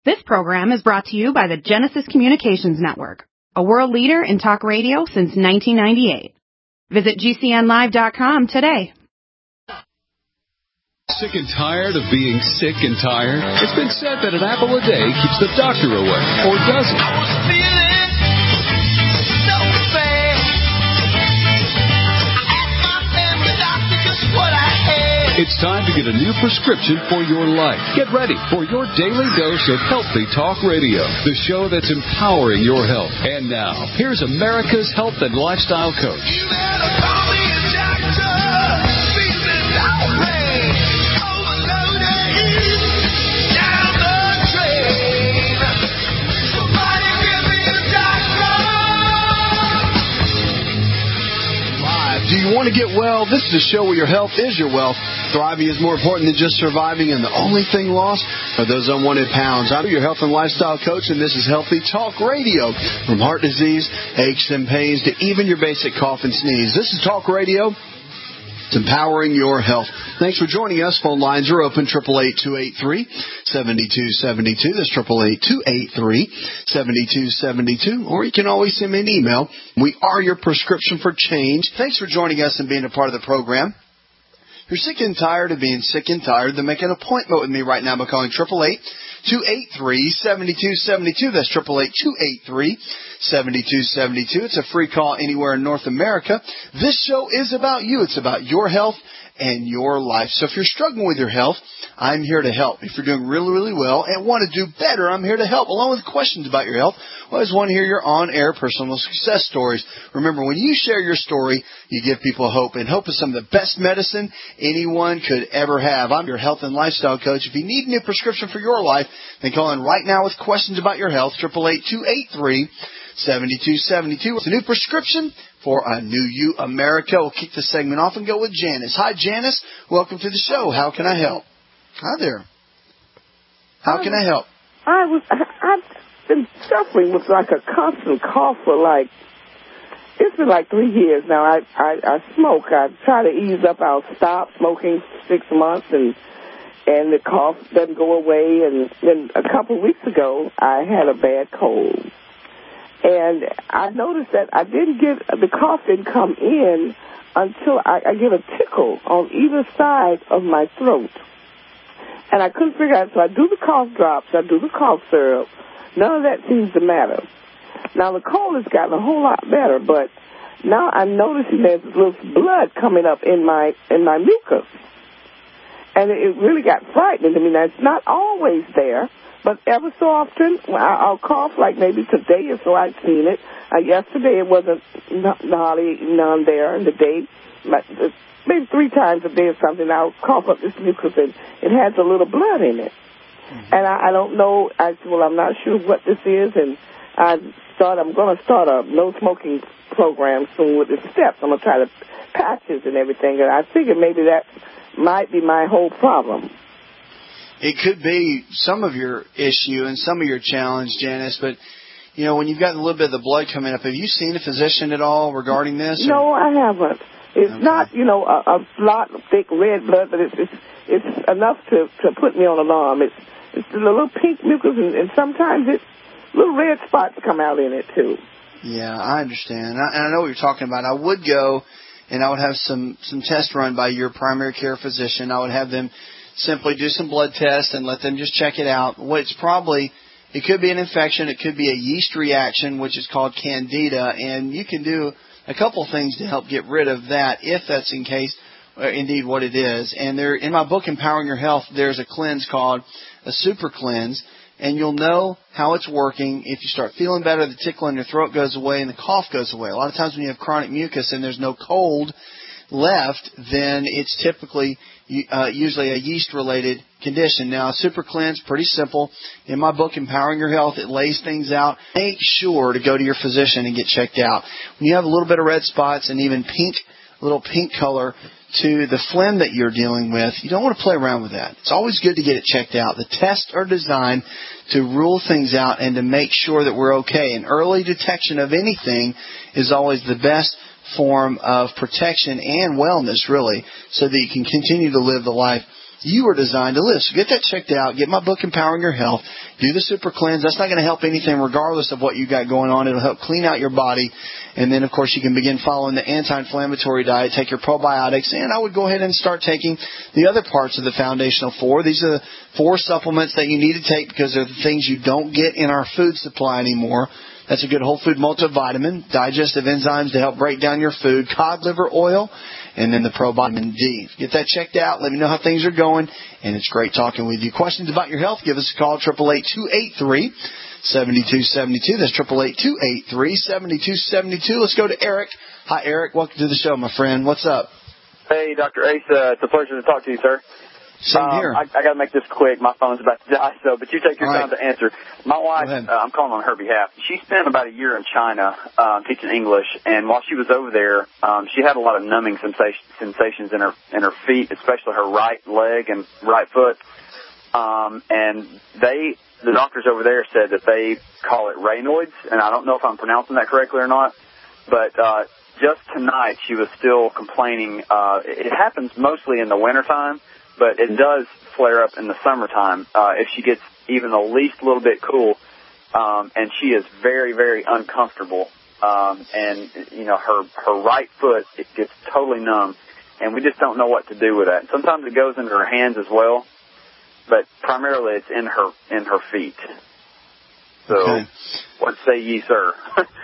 This program is brought to you by the Genesis Communications Network, a world leader in talk radio since 1998. Visit GCNlive.com today. Sick and tired of being sick and tired? It's been said that an apple a day keeps the doctor away, or does it? I was feeling so bad. I asked my family doctor just what I had. It's time to get a new prescription for your life. Get ready for your daily dose of Healthy Talk Radio, the show that's empowering your health. And now, here's America's health and lifestyle coach. You better call me a doctor. Feeling alright. Overloaded. Down the drain. Somebody give me a doctor. Live. Do you want to get well? This is a show where your health is your wealth. Thriving is more important than just surviving, and the only thing lost are those unwanted pounds. I'm your health and lifestyle coach, and this is Healthy Talk Radio. From heart disease, aches and pains, to even your basic cough and sneeze. This is Talk Radio. It's empowering your health. Thanks for joining us. Phone lines are open, 888-283-7272. That's 888-283-7272. Or you can always send me an email. We are your prescription for change. Thanks for joining us and being a part of the program. If you're sick and tired of being sick and tired, then make an appointment with me right now by calling 888-283-7272. That's 888-283-7272. It's a free call anywhere in North America. This show is about you. It's about your health and your life. So if you're struggling with your health, I'm here to help. If you're doing really, really well and want to do better, I'm here to help. Along with questions about your health, I always want to hear your on-air personal success stories. Remember, when you share your story, you give people hope. And hope is some of the best medicine anyone could ever have. I'm your health and lifestyle coach. If you need a new prescription for your life, then call in right now with questions about your health, 888-283-7272. It's a new prescription for a new you, America. We'll kick the segment off and go with Janice. Hi, Janice. Welcome to the show. How can I help? Hi there. How can I help? I've been suffering with like a constant cough for it's been 3 years now. I smoke. I try to ease up. I'll stop smoking 6 months and the cough doesn't go away. And then a couple of weeks ago, I had a bad cold. And I noticed that the cough didn't come in until I get a tickle on either side of my throat. And I couldn't figure out, so I do the cough drops, I do the cough syrup. None of that seems to matter. Now, the cold has gotten a whole lot better, but now I'm noticing there's little blood coming up in my mucus. And it really got frightening to me. Now, it's not always there, but ever so often, I'll cough, maybe today or so I've seen it. Yesterday it wasn't hardly none there in the day. Maybe 3 times a day or something, I'll cough up this mucus and it has a little blood in it. Mm-hmm. And I don't know. I said, well, I'm not sure what this is, and I'm going to start a no-smoking program soon with the steps. I'm going to try the patches and everything, and I figured maybe that might be my whole problem. It could be some of your issue and some of your challenge, Janice, but, when you've got a little bit of the blood coming up, have you seen a physician at all regarding this? No, I haven't. It's not, a lot of thick red blood, but it's enough to put me on alarm. It's a little pink mucus, and sometimes little red spots come out in it, too. Yeah, I understand. And I know what you're talking about. I would go and I would have some tests run by your primary care physician. I would have them simply do some blood tests and let them just check it out. It could be an infection. It could be a yeast reaction, which is called candida, and you can do a couple things to help get rid of that if that's indeed what it is. And in my book, Empowering Your Health, there's a cleanse called a super cleanse, and you'll know how it's working if you start feeling better, the tickle in your throat goes away, and the cough goes away. A lot of times when you have chronic mucus and there's no cold left, then it's typically usually a yeast-related condition. Now, a super cleanse, pretty simple. In my book, Empowering Your Health, it lays things out. Make sure to go to your physician and get checked out. When you have a little bit of red spots and even little pink color to the phlegm that you're dealing with, you don't want to play around with that. It's always good to get it checked out. The tests are designed to rule things out and to make sure that we're okay. And early detection of anything is always the best form of protection and wellness, really, so that you can continue to live the life you are designed to live. So get that checked out. Get my book, Empowering Your Health. Do the Super Cleanse. That's not going to help anything regardless of what you got going on. It'll help clean out your body. And then, of course, you can begin following the anti-inflammatory diet, take your probiotics, and I would go ahead and start taking the other parts of the Foundational 4. These are the 4 supplements that you need to take because they're the things you don't get in our food supply anymore. That's a good whole food multivitamin, digestive enzymes to help break down your food, cod liver oil, and then the ProVitamin D. Get that checked out. Let me know how things are going, and it's great talking with you. Questions about your health, give us a call, 888-283-7272. That's 888-283-7272. Let's go to Eric. Hi, Eric. Welcome to the show, my friend. What's up? Hey, Dr. Ace. It's a pleasure to talk to you, sir. Same here. I got to make this quick. My phone's about to die, but you take your time to answer. My wife, I'm calling on her behalf. She spent about a year in China teaching English, and while she was over there, she had a lot of numbing sensations in her feet, especially her right leg and right foot. And the doctors over there said that they call it Raynaud's, and I don't know if I'm pronouncing that correctly or not, but just tonight she was still complaining. It happens mostly in the wintertime, but it does flare up in the summertime if she gets even the least little bit cool, and she is very, very uncomfortable. And, you know, her right foot, it gets totally numb, and we just don't know what to do with that. Sometimes it goes into her hands as well, but primarily it's in her feet. So, What say ye, sir?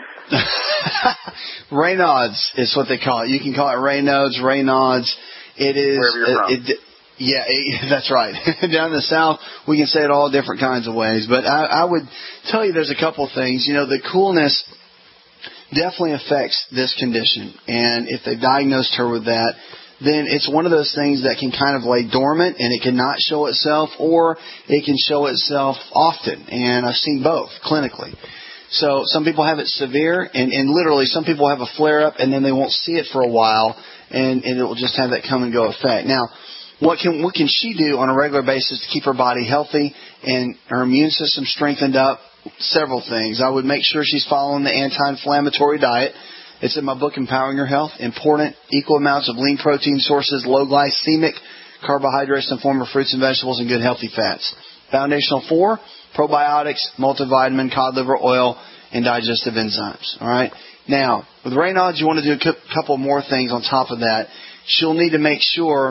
Raynaud's is what they call it. You can call it Raynaud's. It is. Wherever you're from. Yeah, that's right. Down in the South, we can say it all different kinds of ways. But I would tell you there's a couple things. You know, the coolness definitely affects this condition. And if they diagnosed her with that, then it's one of those things that can kind of lay dormant and it can not show itself, or it can show itself often. And I've seen both clinically. So some people have it severe, and literally some people have a flare-up and then they won't see it for a while, and it will just have that come-and-go effect. Now, what can she do on a regular basis to keep her body healthy and her immune system strengthened up? Several things. I would make sure she's following the anti-inflammatory diet. It's in my book, Empowering Your Health. Important, equal amounts of lean protein sources, low glycemic carbohydrates in the form of fruits and vegetables, and good healthy fats. Foundational 4, probiotics, multivitamin, cod liver oil, and digestive enzymes. All right. Now, with Raynaud's, you want to do a couple more things on top of that. She'll need to make sure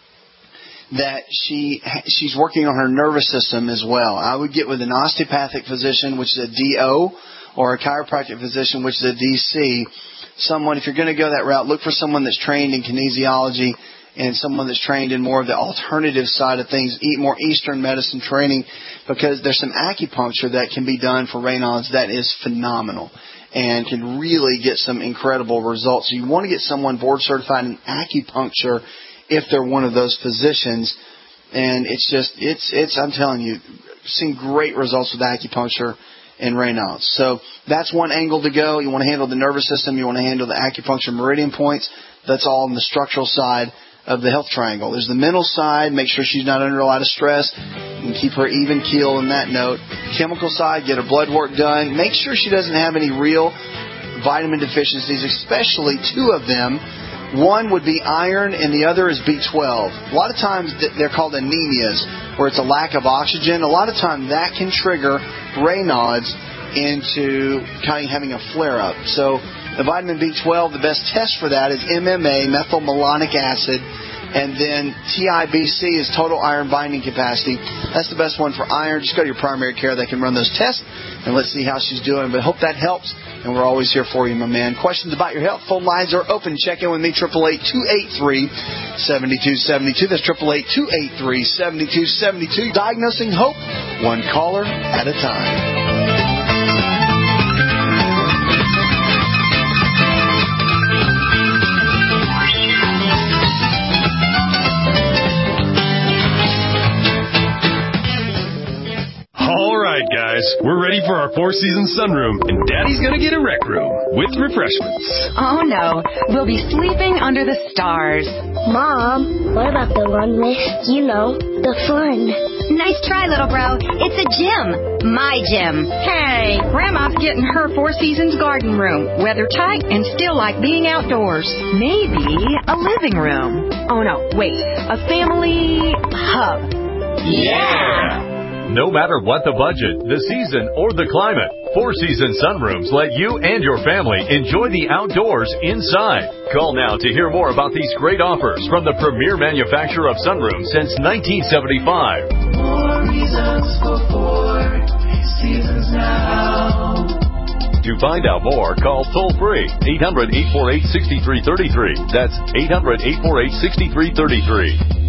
that she's working on her nervous system as well. I would get with an osteopathic physician, which is a DO, or a chiropractic physician, which is a DC. Someone, if you're going to go that route, look for someone that's trained in kinesiology and someone that's trained in more of the alternative side of things, more Eastern medicine training, because there's some acupuncture that can be done for Raynaud's that is phenomenal and can really get some incredible results. So you want to get someone board certified in acupuncture if they're one of those physicians. And it's I'm telling you, seen great results with acupuncture and Raynaud's. So that's one angle to go. You want to handle the nervous system. You want to handle the acupuncture meridian points. That's all on the structural side of the health triangle. There's the mental side. Make sure she's not under a lot of stress and keep her even keel in that note. Chemical side, get her blood work done. Make sure she doesn't have any real vitamin deficiencies, especially 2 of them. One would be iron, and the other is B12. A lot of times they're called anemias, where it's a lack of oxygen. A lot of times that can trigger Raynaud's into kind of having a flare-up. So the vitamin B12, the best test for that is MMA, methylmalonic acid, and then TIBC is total iron binding capacity. That's the best one for iron. Just go to your primary care. They can run those tests, and let's see how she's doing. But hope that helps, and we're always here for you, my man. Questions about your health, phone lines are open. Check in with me, 888-283-7272. That's 888-283-7272. Diagnosing hope, one caller at a time. All right, guys. We're ready for our four-season sunroom, and Daddy's going to get a rec room with refreshments. Oh, no. We'll be sleeping under the stars. Mom, what about the run list? You know, the fun. Nice try, little bro. It's a gym. My gym. Hey, Grandma's getting her Four Seasons garden room. Weather tight and still like being outdoors. Maybe a living room. Oh, no, wait. A family hub. Yeah! No matter what the budget, the season, or the climate, Four Seasons Sunrooms let you and your family enjoy the outdoors inside. Call now to hear more about these great offers from the premier manufacturer of sunrooms since 1975. More reasons for Four Seasons now. To find out more, call toll-free 800-848-6333. That's 800-848-6333.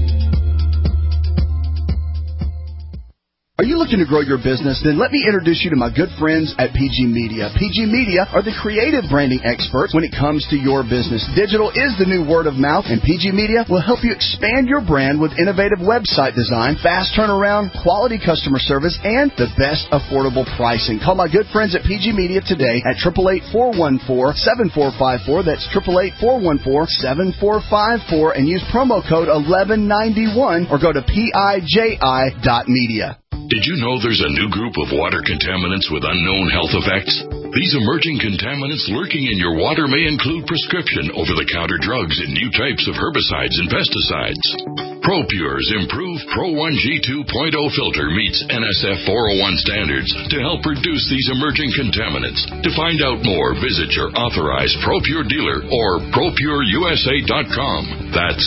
Are you looking to grow your business? Then let me introduce you to my good friends at PG Media. PG Media are the creative branding experts when it comes to your business. Digital is the new word of mouth, and PG Media will help you expand your brand with innovative website design, fast turnaround, quality customer service, and the best affordable pricing. Call my good friends at PG Media today at 888-414-7454. That's 888-414-7454, and use promo code 1191 or go to piji.media. Did you know there's a new group of water contaminants with unknown health effects? These emerging contaminants lurking in your water may include prescription over-the-counter drugs and new types of herbicides and pesticides. ProPure's improved Pro 1G 2.0 filter meets NSF 401 standards to help reduce these emerging contaminants. To find out more, visit your authorized ProPure dealer or ProPureUSA.com. That's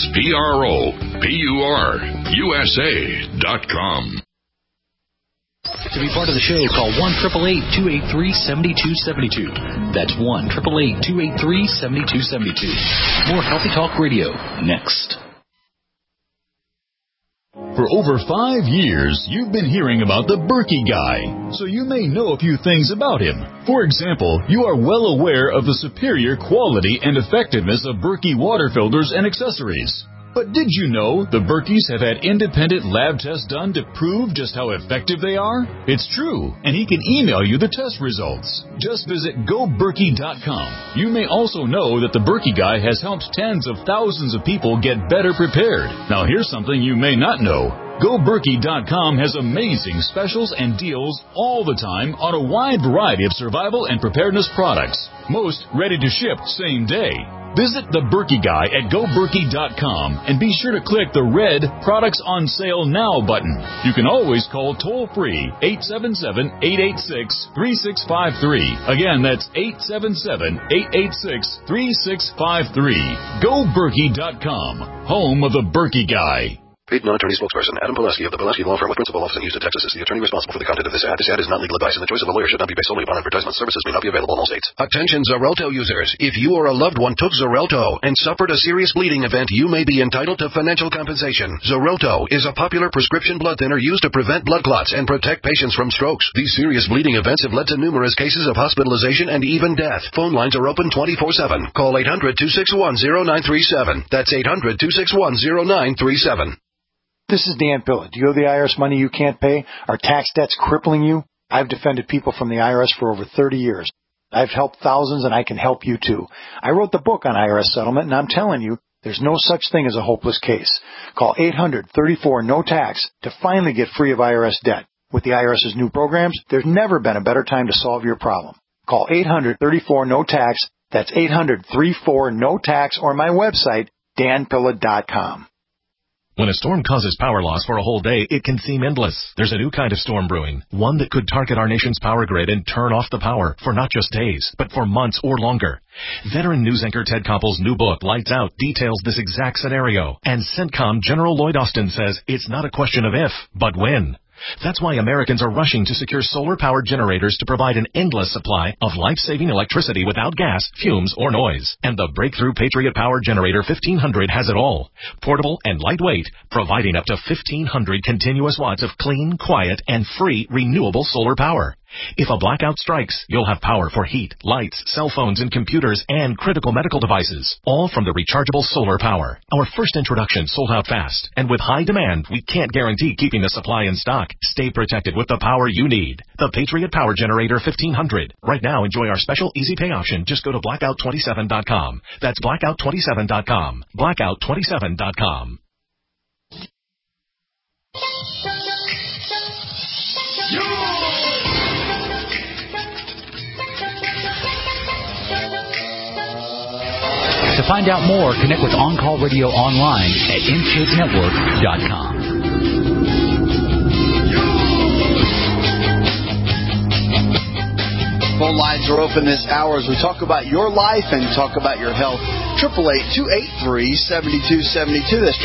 ProPureUSA.com. To be part of the show, call 1-888-283-7272. That's 1-888-283-7272. More Healthy Talk Radio next. For over 5 years, you've been hearing about the Berkey Guy, so you may know a few things about him. For example, you are well aware of the superior quality and effectiveness of Berkey water filters and accessories. But did you know the Berkeys have had independent lab tests done to prove just how effective they are? It's true, and he can email you the test results. Just visit GoBerkey.com. You may also know that the Berkey Guy has helped tens of thousands of people get better prepared. Now here's something you may not know. GoBerkey.com has amazing specials and deals all the time on a wide variety of survival and preparedness products. Most ready to ship same day. Visit the Berkey Guy at GoBerkey.com and be sure to click the red Products on Sale Now button. You can always call toll-free 877-886-3653. Again, that's 877-886-3653. GoBerkey.com, home of the Berkey Guy. Paid non-attorney spokesperson Adam Pileski of the Pileski Law Firm with principal office in Houston, Texas is the attorney responsible for the content of this ad. This ad is not legal advice, and the choice of a lawyer should not be based solely upon advertisement. Services may not be available in all states. Attention Xarelto users. If you or a loved one took Xarelto and suffered a serious bleeding event, you may be entitled to financial compensation. Xarelto is a popular prescription blood thinner used to prevent blood clots and protect patients from strokes. These serious bleeding events have led to numerous cases of hospitalization and even death. Phone lines are open 24/7. Call 800-261-0937. That's 800-261-0937. This is Dan Pilla. Do you owe the IRS money you can't pay? Are tax debts crippling you? I've defended people from the IRS for over 30 years. I've helped thousands, and I can help you too. I wrote the book on IRS settlement, and I'm telling you, there's no such thing as a hopeless case. Call 800-34-NO-TAX to finally get free of IRS debt. With the IRS's new programs, there's never been a better time to solve your problem. Call 800-34-NO-TAX. That's 800-34-NO-TAX, or my website, danpilla.com. When a storm causes power loss for a whole day, it can seem endless. There's a new kind of storm brewing, one that could target our nation's power grid and turn off the power for not just days, but for months or longer. Veteran news anchor Ted Koppel's new book, Lights Out, details this exact scenario. And CENTCOM General Lloyd Austin says it's not a question of if, but when. That's why Americans are rushing to secure solar-powered generators to provide an endless supply of life-saving electricity without gas, fumes, or noise. And the breakthrough Patriot Power Generator 1500 has it all. Portable and lightweight, providing up to 1,500 continuous watts of clean, quiet, and free renewable solar power. If a blackout strikes, you'll have power for heat, lights, cell phones and computers, and critical medical devices, all from the rechargeable solar power. Our first introduction sold out fast, and with high demand, we can't guarantee keeping the supply in stock. Stay protected with the power you need. The Patriot Power Generator 1500. Right now, enjoy our special easy pay option. Just go to blackout27.com. That's blackout27.com. Blackout27.com. To find out more, connect with On Call Radio online at InShapeNetwork.com. Phone lines are open this hour as we talk about your life and talk about your health. 888-283-7272. That's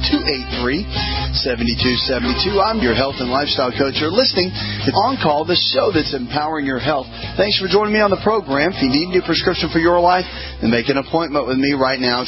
888-283-7272. I'm your health and lifestyle coach. You're listening to On Call, the show that's empowering your health. Thanks for joining me on the program. If you need a new prescription for your life, then make an appointment with me right now,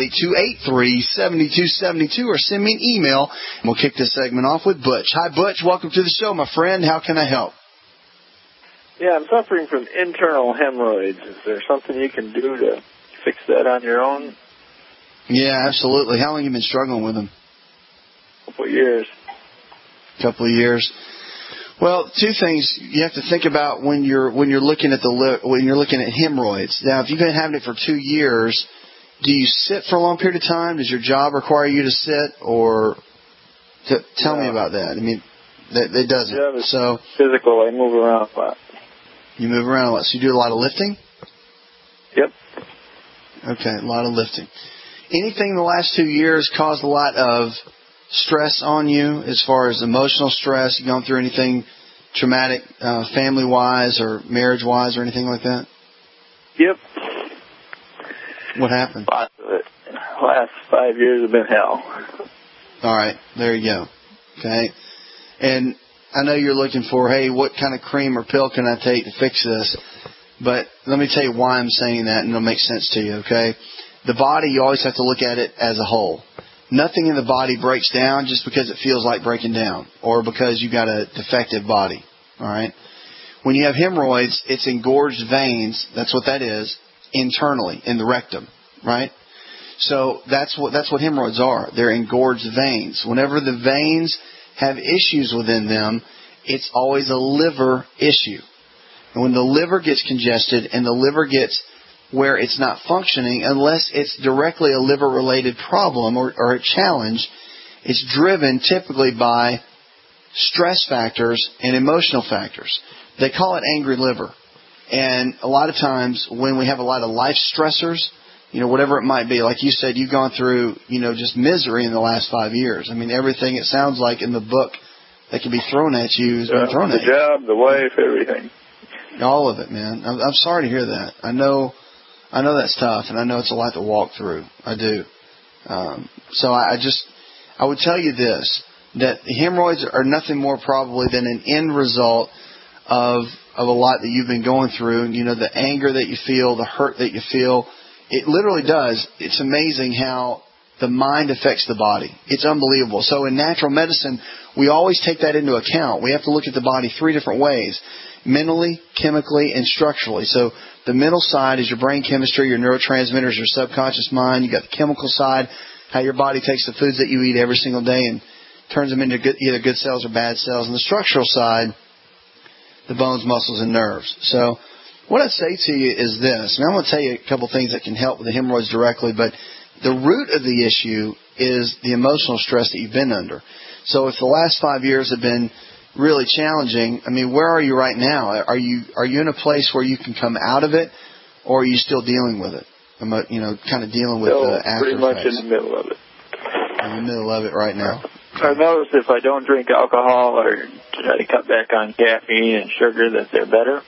888-283-7272, or send me an email, and we'll kick this segment off with Butch. Hi, Butch. Welcome to the show, my friend. How can I help? Yeah, I'm suffering from internal hemorrhoids. Is there something you can do to fix that on your own? Yeah, absolutely. How long have you been struggling with them? A couple of years. Couple of years. Well, two things you have to think about when you're looking at hemorrhoids. Now, if you've been having it for 2 years, do you sit for a long period of time? Does your job require you to sit, or tell me about that? I mean, it doesn't. Yeah, it's so physical. I move around a lot. You move around a lot. So you do a lot of lifting? Yep. Okay, a lot of lifting. Anything in the last 2 years caused a lot of stress on you as far as emotional stress? You gone through anything traumatic, family-wise or marriage-wise or anything like that? Yep. What happened? Lots of it. Last 5 years have been hell. All right, there you go. Okay. And I know you're looking for, hey, what kind of cream or pill can I take to fix this? But let me tell you why I'm saying that, and it'll make sense to you, okay? The body, you always have to look at it as a whole. Nothing in the body breaks down just because it feels like breaking down or because you got a defective body, all right? When you have hemorrhoids, it's engorged veins, that's what that is, internally in the rectum, right? So that's what hemorrhoids are. They're engorged veins. Whenever the veins have issues within them, it's always a liver issue. And when the liver gets congested and the liver gets where it's not functioning, unless it's directly a liver-related problem or a challenge, it's driven typically by stress factors and emotional factors. They call it angry liver. And a lot of times when we have a lot of life stressors, whatever it might be, like you said, you've gone through, just misery in the last 5 years. I mean, everything it sounds like in the book that can be thrown at you has been thrown at you. The job, the wife, everything. All of it, man. I'm sorry to hear that. I know that's tough, and I know it's a lot to walk through. I do. So I would tell you this, that hemorrhoids are nothing more probably than an end result of a lot that you've been going through. The anger that you feel, the hurt that you feel. It literally does. It's amazing how the mind affects the body. It's unbelievable. So in natural medicine, we always take that into account. We have to look at the body 3 different ways: mentally, chemically, and structurally. So the mental side is your brain chemistry, your neurotransmitters, your subconscious mind. You got the chemical side, how your body takes the foods that you eat every single day and turns them into either good cells or bad cells. And the structural side, the bones, muscles, and nerves. So what I'd say to you is this, and I'm going to tell you a couple things that can help with the hemorrhoids directly, but the root of the issue is the emotional stress that you've been under. So if the last 5 years have been really challenging, I mean, where are you right now? Are you in a place where you can come out of it, or are you still dealing with it? Kind of dealing with the after effects? Pretty much in the middle of it. In the middle of it right now. I've noticed if I don't drink alcohol or try to cut back on caffeine and sugar that they're better.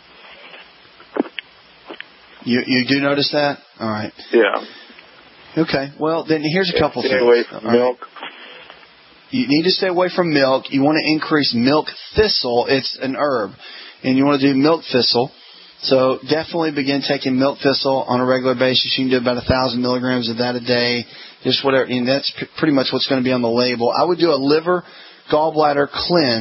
You do notice that? All right. Yeah. Okay. Well, then here's a couple things. Stay away from milk. You need to stay away from milk. You want to increase milk thistle. It's an herb. And you want to do milk thistle. So definitely begin taking milk thistle on a regular basis. You can do about 1,000 milligrams of that a day. Just whatever. And that's pretty much what's going to be on the label. I would do a liver gallbladder cleanse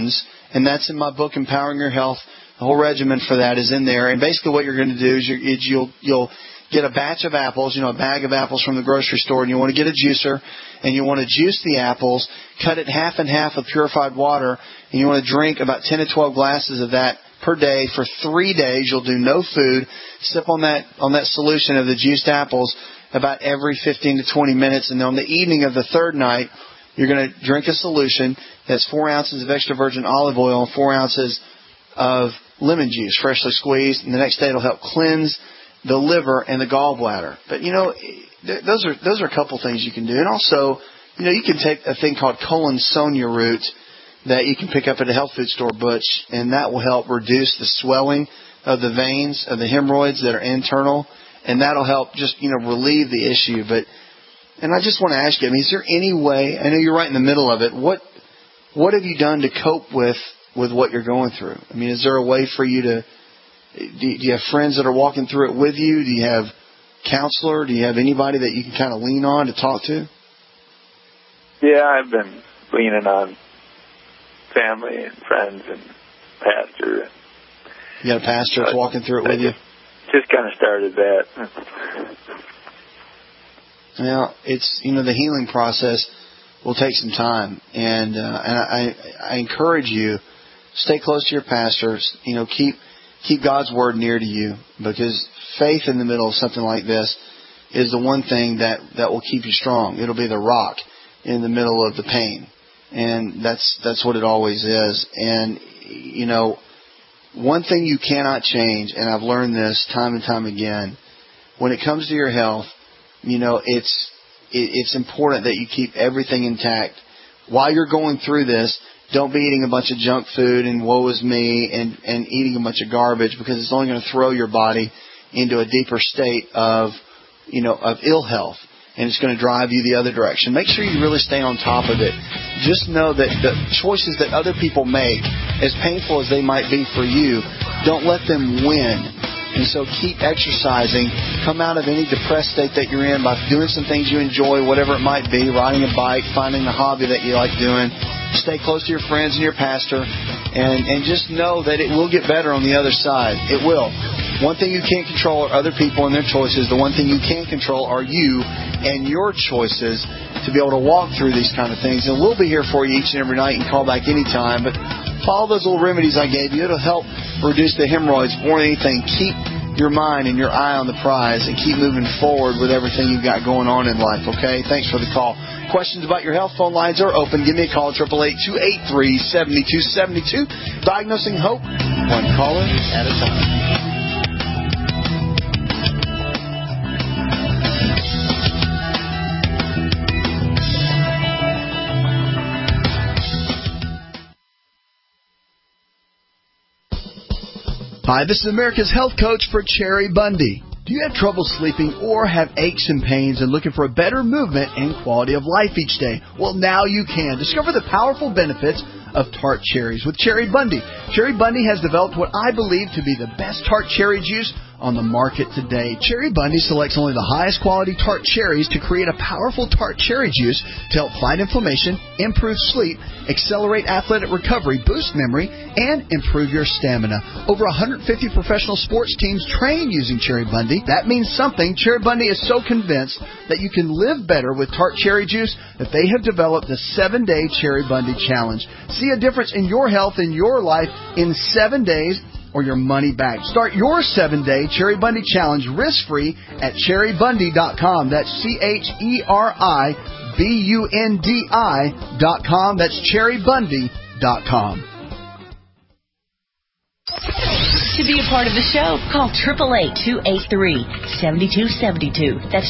And that's in my book, Empowering Your Health. The whole regimen for that is in there. And basically what you're going to do is you'll get a batch of apples, a bag of apples from the grocery store, and you want to get a juicer, and you want to juice the apples, cut it half and half with purified water, and you want to drink about 10 to 12 glasses of that per day for 3 days. You'll do no food. Sip on that solution of the juiced apples about every 15 to 20 minutes, and on the evening of the third night, you're going to drink a solution that's 4 ounces of extra virgin olive oil and 4 ounces of lemon juice, freshly squeezed, and the next day it'll help cleanse the liver and the gallbladder. But, those are a couple things you can do. And also, you can take a thing called Collinsonia root that you can pick up at a health food store, Butch, and that will help reduce the swelling of the veins, of the hemorrhoids that are internal, and that'll help just, relieve the issue. And I just want to ask you, is there any way, I know you're right in the middle of it, what have you done to cope with what you're going through? Is there a way for you to, do you have friends that are walking through it with you? Do you have counselor? Do you have anybody that you can kind of lean on to talk to? Yeah, I've been leaning on family and friends and pastor. You got a pastor that's walking through it with you? Just kind of started that. Well, it's, the healing process will take some time. And I encourage you, stay close to your pastors, keep God's word near to you, because faith in the middle of something like this is the one thing that will keep you strong. It'll be the rock in the middle of the pain. And that's what it always is. And, one thing you cannot change, and I've learned this time and time again, when it comes to your health, it's important that you keep everything intact. While you're going through this, don't be eating a bunch of junk food and woe is me and eating a bunch of garbage, because it's only going to throw your body into a deeper state of ill health. And it's going to drive you the other direction. Make sure you really stay on top of it. Just know that the choices that other people make, as painful as they might be for you, don't let them win. And so keep exercising. Come out of any depressed state that you're in by doing some things you enjoy, whatever it might be, riding a bike, finding a hobby that you like doing. Stay close to your friends and your pastor. And just know that it will get better on the other side. It will. One thing you can't control are other people and their choices. The one thing you can control are you and your choices to be able to walk through these kind of things. And we'll be here for you each and every night. You can call back anytime. But follow those little remedies I gave you. It'll help reduce the hemorrhoids. More than anything, keep your mind and your eye on the prize and keep moving forward with everything you've got going on in life, okay? Thanks for the call. Questions about your health, phone lines are open. Give me a call, 888-283-7272. Diagnosing Hope, one caller at a time. Hi, this is America's Health Coach for Cherry Bundy. Do you have trouble sleeping or have aches and pains and looking for a better movement and quality of life each day? Well, now you can. Discover the powerful benefits of tart cherries with Cherry Bundy. Cherry Bundy has developed what I believe to be the best tart cherry juice on the market today. Cherry Bundy selects only the highest quality tart cherries to create a powerful tart cherry juice to help fight inflammation, improve sleep, accelerate athletic recovery, boost memory, and improve your stamina. Over 150 professional sports teams train using Cherry Bundy. That means something. Cherry Bundy is so convinced that you can live better with tart cherry juice that they have developed the 7-Day Cherry Bundy Challenge. See a difference in your health and your life in 7 days or your money back. Start your 7-Day Cherry Bundy Challenge risk-free at cherrybundy.com. That's CHERIBUNDI.com. That's cherrybundy.com. To be a part of the show, call 888-283-7272. That's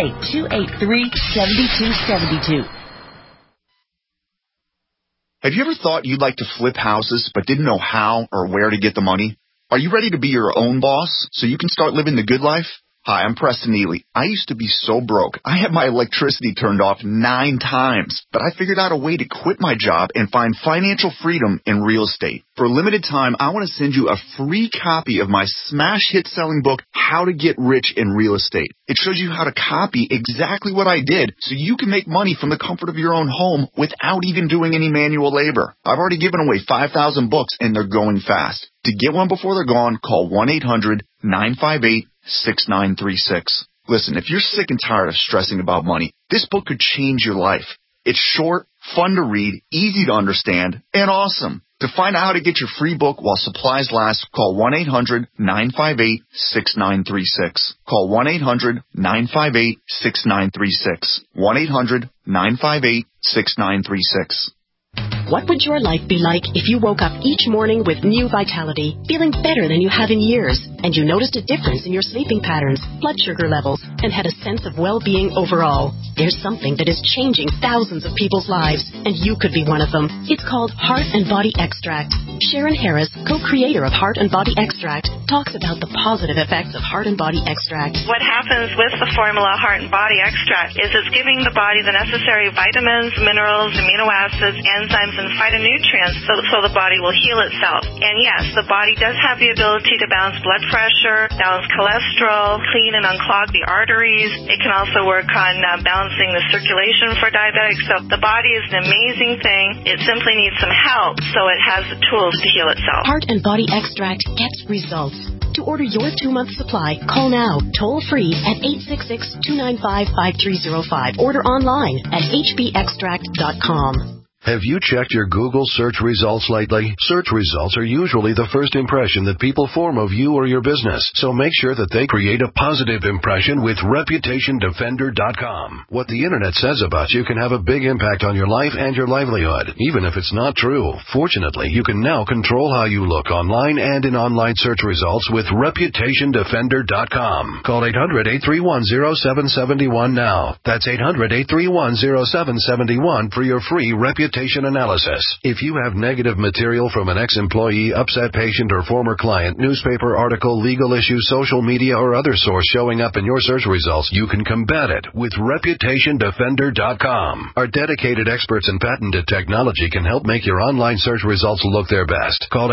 888-283-7272. Have you ever thought you'd like to flip houses but didn't know how or where to get the money? Are you ready to be your own boss so you can start living the good life? Hi, I'm Preston Neely. I used to be so broke. I had my electricity turned off 9 times, but I figured out a way to quit my job and find financial freedom in real estate. For a limited time, I want to send you a free copy of my smash hit selling book, How to Get Rich in Real Estate. It shows you how to copy exactly what I did so you can make money from the comfort of your own home without even doing any manual labor. I've already given away 5,000 books and they're going fast. To get one before they're gone, call 1-800-958-6936. Listen, if you're sick and tired of stressing about money, this book could change your life. It's short, fun to read, easy to understand, and awesome. To find out how to get your free book while supplies last, call 1-800-958-6936. Call 1-800-958-6936. 1-800-958-6936. What would your life be like if you woke up each morning with new vitality, feeling better than you have in years, and you noticed a difference in your sleeping patterns, blood sugar levels, and had a sense of well-being overall? There's something that is changing thousands of people's lives, and you could be one of them. It's called Heart and Body Extract. Sharon Harris, co-creator of Heart and Body Extract, talks about the positive effects of Heart and Body Extract. What happens with the formula Heart and Body Extract is it's giving the body the necessary vitamins, minerals, amino acids, enzymes, and phytonutrients so the body will heal itself. And yes, the body does have the ability to balance blood pressure, balance cholesterol, clean and unclog the arteries. It can also work on balancing the circulation for diabetics. So the body is an amazing thing. It simply needs some help so it has the tools to heal itself. Heart and Body Extract gets results. To order your 2-month supply, call now, toll free at 866-295-5305. Order online at hbextract.com. Have you checked your Google search results lately? Search results are usually the first impression that people form of you or your business, so make sure that they create a positive impression with ReputationDefender.com. What the Internet says about you can have a big impact on your life and your livelihood, even if it's not true. Fortunately, you can now control how you look online and in online search results with ReputationDefender.com. Call 800-831-0771 now. That's 800-831-0771 for your free reputation analysis. If you have negative material from an ex-employee, upset patient, or former client, newspaper article, legal issue, social media, or other source showing up in your search results, you can combat it with ReputationDefender.com. Our dedicated experts in patented technology can help make your online search results look their best. Call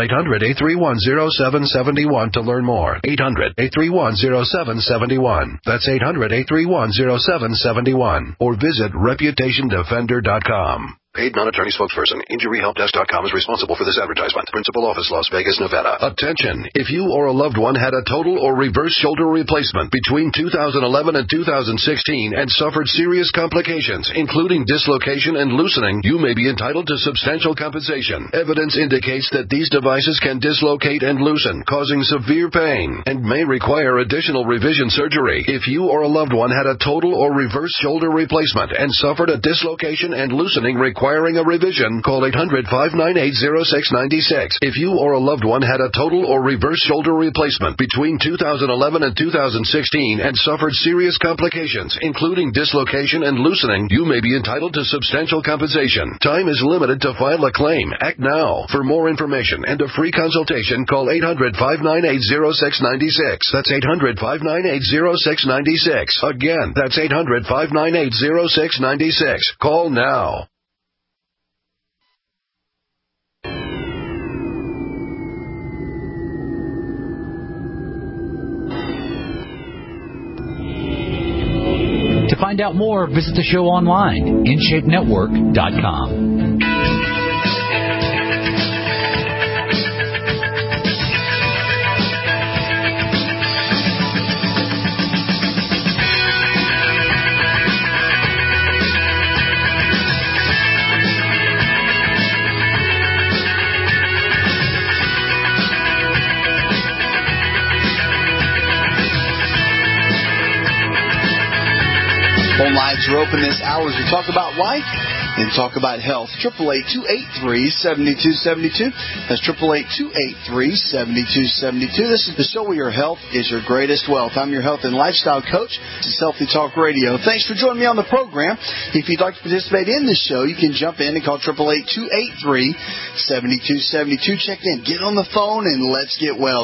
800-831-0771 to learn more. 800-831-0771. That's 800-831-0771. Or visit ReputationDefender.com. Paid non-attorney spokesperson. InjuryHelpDesk.com is responsible for this advertisement. Principal office, Las Vegas, Nevada. Attention! If you or a loved one had a total or reverse shoulder replacement between 2011 and 2016 and suffered serious complications, including dislocation and loosening, you may be entitled to substantial compensation. Evidence indicates that these devices can dislocate and loosen, causing severe pain, and may require additional revision surgery. If you or a loved one had a total or reverse shoulder replacement and suffered a dislocation and loosening requiring a revision, call 800-598-0696. If you or a loved one had a total or reverse shoulder replacement between 2011 and 2016 and suffered serious complications, including dislocation and loosening, you may be entitled to substantial compensation. Time is limited to file a claim. Act now. For more information and a free consultation, call 800-598-0696. That's 800-598-0696. Again, that's 800-598-0696. Call now. To find out more, visit the show online, InShapeNetwork.com. Phone lines are open this hour as we talk about life and talk about health. 888-283-7272. That's 888-283-7272. This is the show where your health is your greatest wealth. I'm your health and lifestyle coach. This is Healthy Talk Radio. Thanks for joining me on the program. If you'd like to participate in this show, you can jump in and call 888-283-7272. Check in. Get on the phone and let's get well.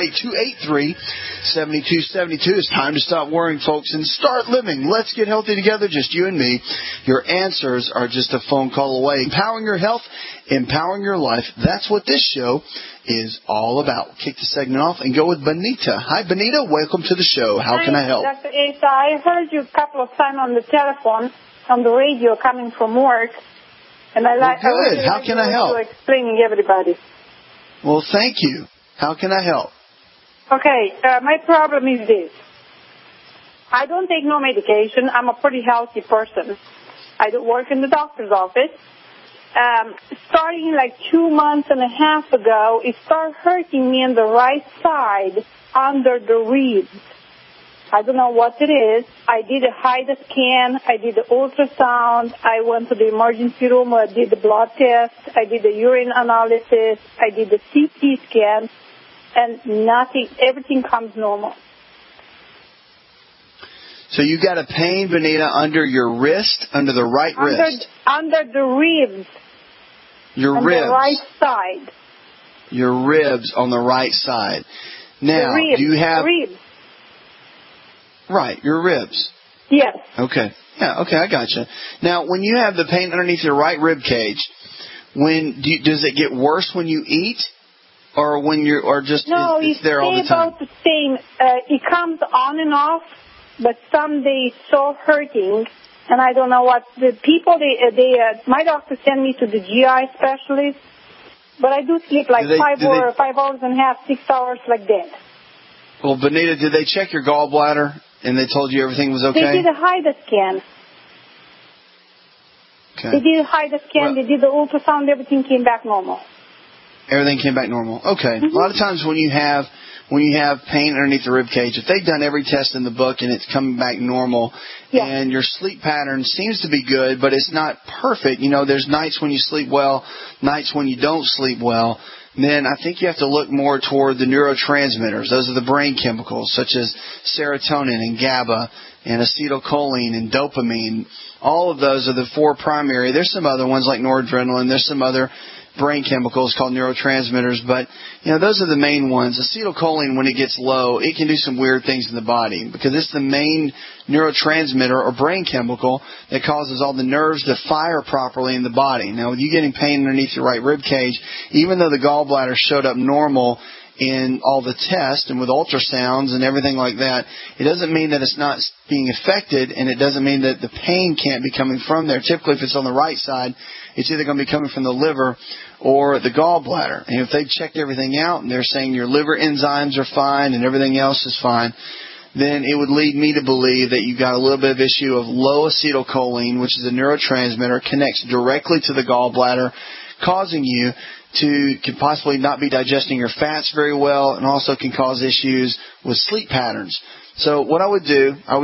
888-283-7272. It's time to stop worrying, folks, and start living. Let's get healthy together, just you and me. Your answers are just a phone call away. Empowering your health, empowering your life. That's what this show is all about. We'll kick the segment off and go with Benita. Hi, Benita. Welcome to the show. How can I help? Dr. Asa, I heard you a couple of times on the telephone, on the radio, coming from work. And I like. Well, good. How can I help? Explaining everybody. Well, thank you. How can I help? Okay. My problem is this. I don't take no medication. I'm a pretty healthy person. I don't work in the doctor's office. Starting like 2 months and a half ago, it started hurting me on the right side under the ribs. I don't know what it is. I did a HIDA scan. I did the ultrasound. I went to the emergency room. I did the blood test. I did the urine analysis. I did the CT scan. And nothing, everything comes normal. So you got a pain, Benita, under your wrist, under the right wrist? Under the ribs. Your on ribs. On the right side. Your ribs on the right side. Now, the ribs, do you have... ribs. Right, your ribs. Yes. Okay. Yeah, okay, I gotcha. Now, when you have the pain underneath your right rib cage, does it get worse when you eat? Or when you're, or just no, it's there all the time? No, it's about the same. It comes on and off, but some days so hurting, and I don't know what the people. My doctor sent me to the GI specialist, but I do sleep like 5 hours and a half, 6 hours like that. Well, Benita, did they check your gallbladder and they told you everything was okay? They did a HIDA scan. Okay. They did a HIDA scan. They did the ultrasound. Everything came back normal. Everything came back normal. Okay. Mm-hmm. A lot of times when you have pain underneath the rib cage, if they've done every test in the book and it's coming back normal, and your sleep pattern seems to be good, but it's not perfect. You know, there's nights when you sleep well, nights when you don't sleep well. Then I think you have to look more toward the neurotransmitters. Those are the brain chemicals such as serotonin and GABA and acetylcholine and dopamine. All of those are the 4 primary. There's some other ones like noradrenaline. There's some other brain chemicals called neurotransmitters, but those are the main ones. Acetylcholine, when it gets low, it can do some weird things in the body because it's the main neurotransmitter or brain chemical that causes all the nerves to fire properly in the body. Now, with you getting pain underneath your right rib cage, even though the gallbladder showed up normal in all the tests and with ultrasounds and everything like that, it doesn't mean that it's not being affected, and it doesn't mean that the pain can't be coming from there. Typically, if it's on the right side, it's either going to be coming from the liver or the gallbladder. And if they checked everything out and they're saying your liver enzymes are fine and everything else is fine, then it would lead me to believe that you've got a little bit of issue of low acetylcholine, which is a neurotransmitter, connects directly to the gallbladder, causing you to could possibly not be digesting your fats very well, and also can cause issues with sleep patterns. So what I would do a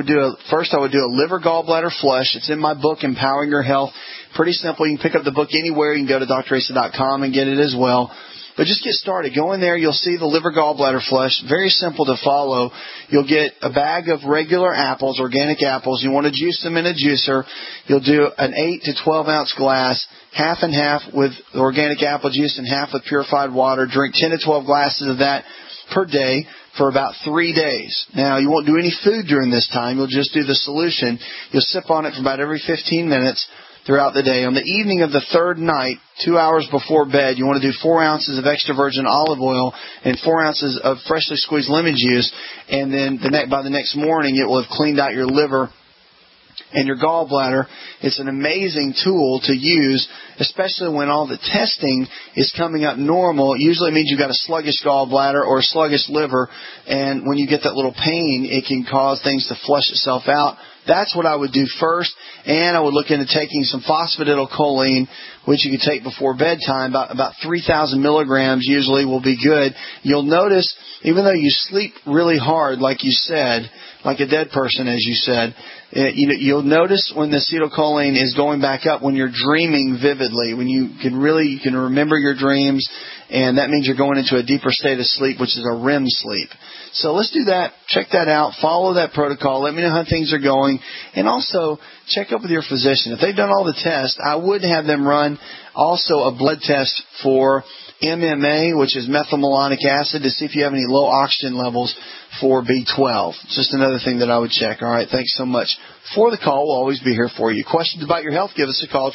liver gallbladder flush. It's in my book, Empowering Your Health. Pretty simple. You can pick up the book anywhere. You can go to drasa.com and get it as well. But just get started. Go in there. You'll see the liver gallbladder flush. Very simple to follow. You'll get a bag of regular apples, organic apples. You want to juice them in a juicer. You'll do an 8 to 12 ounce glass, half and half with organic apple juice and half with purified water. Drink 10 to 12 glasses of that per day for about 3 days. Now, you won't do any food during this time. You'll just do the solution. You'll sip on it for about every 15 minutes throughout the day. On the evening of the third night, 2 hours before bed, you want to do 4 ounces of extra virgin olive oil and 4 ounces of freshly squeezed lemon juice, and then by the next morning, it will have cleaned out your liver and your gallbladder. It's an amazing tool to use, especially when all the testing is coming up normal. It usually means you've got a sluggish gallbladder or a sluggish liver, and when you get that little pain, it can cause things to flush itself out that's what I would do first. And I would look into taking some phosphatidylcholine, which you can take before bedtime. About 3,000 milligrams usually will be good. You'll notice, even though you sleep really hard, like you said, like a dead person, as you said, you'll notice when the acetylcholine is going back up when you're dreaming vividly, when you can remember your dreams, and that means you're going into a deeper state of sleep, which is a REM sleep. So let's do that. Check that out. Follow that protocol. Let me know how things are going. And also, check up with your physician. If they've done all the tests, I would have them run also a blood test for MMA, which is methylmalonic acid, to see if you have any low oxygen levels for B12. It's just another thing that I would check. All right, thanks so much for the call. We'll always be here for you. Questions about your health, give us a call,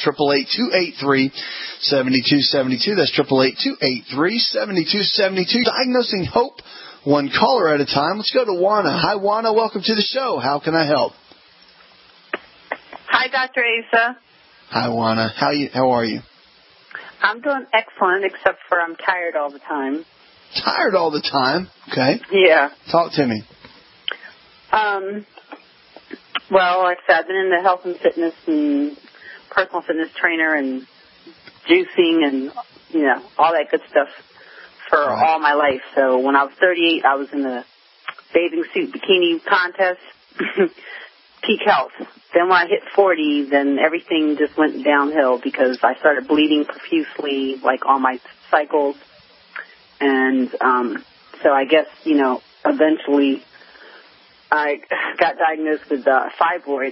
888-283-7272. That's 888-283-7272. Diagnosing Hope, one caller at a time. Let's go to Juana. Hi, Juana. Welcome to the show. How can I help? Hi, Dr. Asa. Hi, Juana. How are you? I'm doing excellent, except for I'm tired all the time. Tired all the time? Okay. Yeah. Talk to me. Well, like I said, I've been into health and fitness and personal fitness trainer and juicing and, all that good stuff for all my life. So when I was 38, I was in the bathing suit bikini contest, peak health. Then when I hit 40, then everything just went downhill because I started bleeding profusely, like on my cycles. And so I guess, eventually I got diagnosed with fibroids.